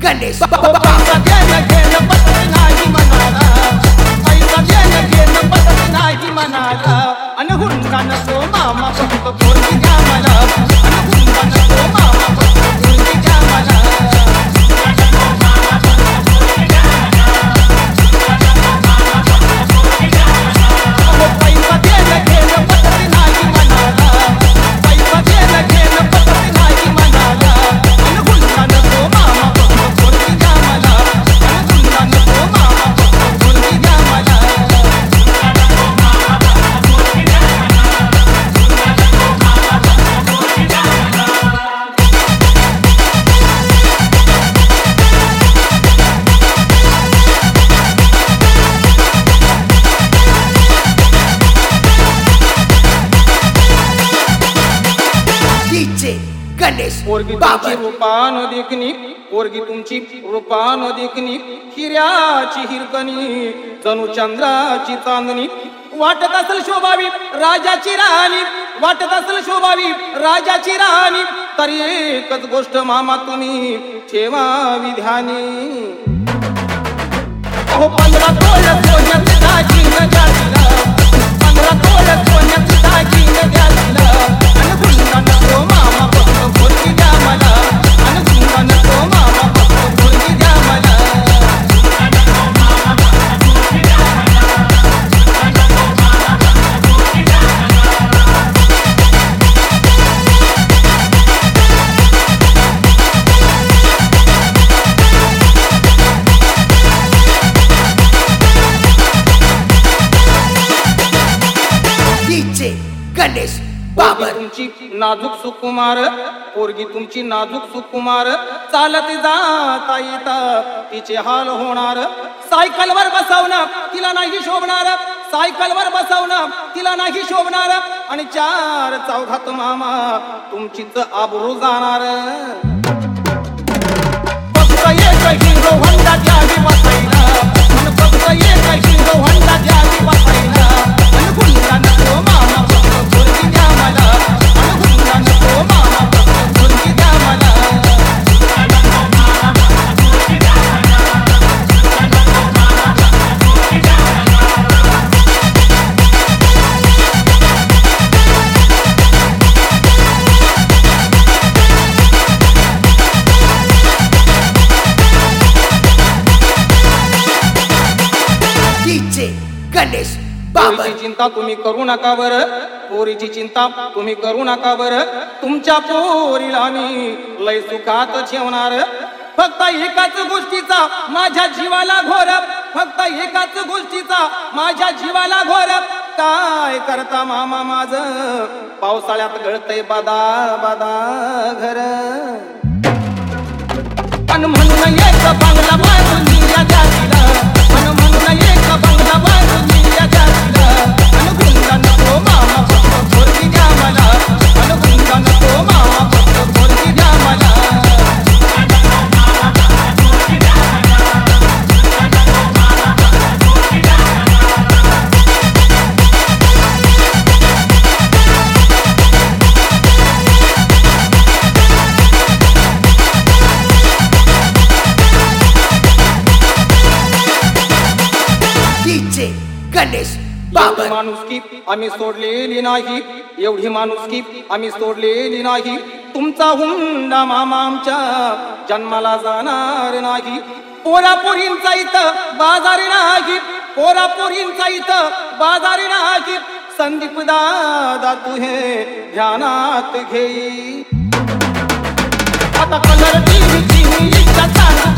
गणेश पैसा घेणं घेणं पटत नाही मनाला, पैसा घेणं घेणं पटत नाही मनाला. अन हुंडा नको मामा फक्त पोरगी द्या मला, अन हुंडा नको मामा फक्त पोरगी द्या मला. पैसा घेणं घेणं पटत नाही मनाला, पैसा घेणं घेणं पटत नाही मनाला. अन हुंडा नको मामा फक्त पोरगी द्या मला, अन हुंडा नको मामा फक्त पोरगी द्या मला. डीजे गणेश पोरगी तुमची बाबर रूपान देखणी, पोरगी तुमची रूपान देखणी, हिऱ्याची हिरकणी जणू चंद्राची चांदणी. वाटत असेल शोभावी राजाची राणी, वाटत असेल शोभावी राजाची राणी. तरी एकच गोष्ट मामा तुम्ही ठेवावी ध्यानी. अहो 15 तोळ सोन्याचं दागिनं द्या तिला, 15 तोळ सोन्याचं दागिनं द्या तिला. अन हुंडा नको मामा फक्त पोरगी द्या मला, अन हुंडा नको मामा फक्त पोरगी द्या मला. डीजे गणेश पोरगी बाबर तुमची नाजूक सुकुमार, पोरगी तुमची नाजूक सुकुमार. चालत जाता येता तिचे हाल होणार. सायकलवर बसवणं तिला नाही शोभणार, सायकलवर बसवणं तिला नाही शोभणार. आणि 4 चौघात मामा तुमचीच आबरू जाणार. फक्त एक हिरो होंडा द्यावी बसायला, अन फक्त एक हिरो होंडा द्यावी बसायला. अन हुंडा नको मामा फक्त पोरगी द्या मला, अन हुंडा नको मामा फक्त पोरगी द्या मला. डीजे गणेश बाबर पोरीची चिंता तुम्ही करू नका बर, पोरीची चिंता तुम्ही करू नका बर. तुमच्या पोरीला मी लय सुखात ठेवणार. फक्त एकाच गोष्टीचा माझ्या जीवाला घोर, फक्त एकाच गोष्टीचा माझ्या जीवाला घोर. काय करता मामा माझ पावसाळ्यात गळतय बादा बादा घर. अन म्हणून एक बंगला बांधून दिला जातीला, अन म्हणून एक बंगला बांधून दिला जातीला. अन हुंडा नको मामा फक्त पोरगी द्या मला, अन हुंडा नको मामा फक्त पोरगी द्या मला. डीजे गणेश बाबर एवढी माणुसकी आम्ही सोडलेली नाही, एवढी माणुसकी आम्ही सोडलेली नाही. तुमचा हुंडा मामा आमच्या जन्माला जाणार नाही. पोरापोरींचा इथं बाजार नाही, पोरापोरींचा इथं बाजार नाही. संदीप दादा तू हे ध्यानात घेई. आता कलर टीव्हीची इच्छा चालू